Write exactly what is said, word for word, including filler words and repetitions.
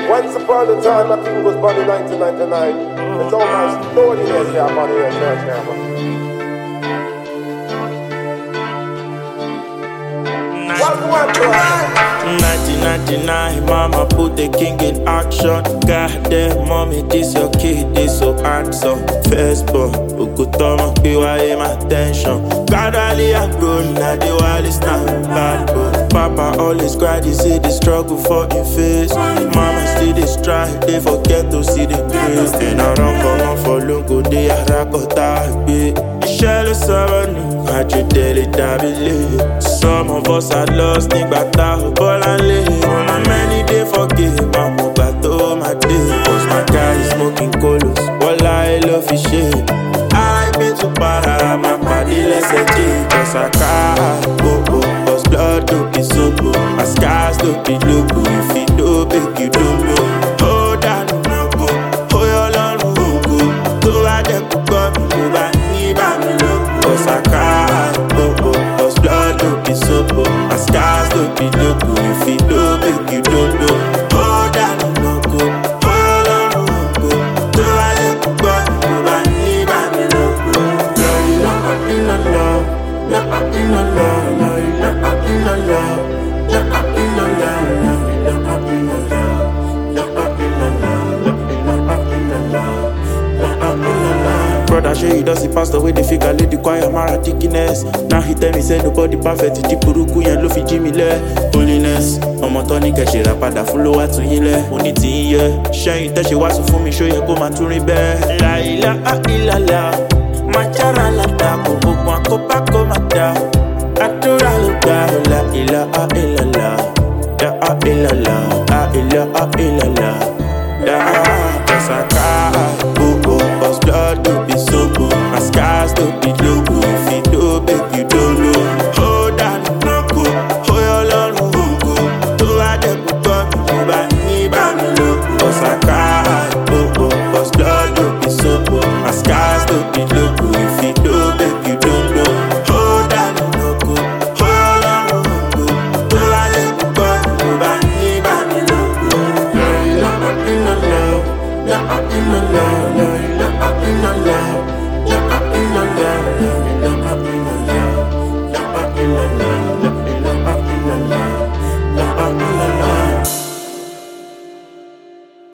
Once upon a time, a king was born in nineteen ninety-nine. It's almost thirty years here, born in church here. nineteen ninety-nine, mama put the king in action. Goddamn, mommy, this your kid, this so handsome. First born, Ukutoma, P Y M attention. Gradually I'm growing, now the world is not bad boy. Papa always cried, he see the struggle for him face. Mama still they strive, they forget to see the grace. And I run come on for logo, they are rakota, babe. Shell is seven, I just tell it, I believe. Some of us are lost, nígbà tá ò bọ́lá lé. Many they forgive, àmọ́ gbà tó máa dé. Cause my guy is smoking colos, wọ́lá ẹ ló fi ṣe. I like me to para, máa pàdé lẹ́sẹ̀ dé. Cause I can't go, cause blood don't be so good. My scars don't be local, if you know, big you don't know. Hold on, no go, hold your lọ́rùn ògo. Tó bá jẹ́ kó gbọ́ mi, kó bá ní bá mi lóko. Cause I can't go, cause blood don't be so good. My scars don't be local, if you know, big you don't know. Hold on, no go, hold your lọ́rùn ògo. Tó bá jẹ́ kó gbọ́ mi, kó bá ní bá mi lóko. La ilaha illallah, la ilaha illallah, la ilaha illallah, la ilaha illallah, la ilaha illallah, la ilaha illallah, la ilaha illallah. Brother, show you does the pastor with the figure, lead the choir, Mara dickiness. Now he tell me say nobody perfect, the puruku yen lo fi jimi le. Holiness, ọmọ tó ní kẹ́ ṣe ra padà fún ló wá tún yín lẹ̀. Mo ní tí ń yẹ, ṣẹ́yìn tẹ́ ṣe wá sùn fún mi, ṣó yẹ kó máa tún rí bẹ́ẹ̀. La ilaha illallah, máa jára ládàá, kò gbogbo àkóbá kó máa dá. Àdúrà ló gbà, la ilaha illallah, la illallah, la ilaha illallah. Cause I can't go, cause blood don't be so good. My scars don't be local, if you do, beg you do.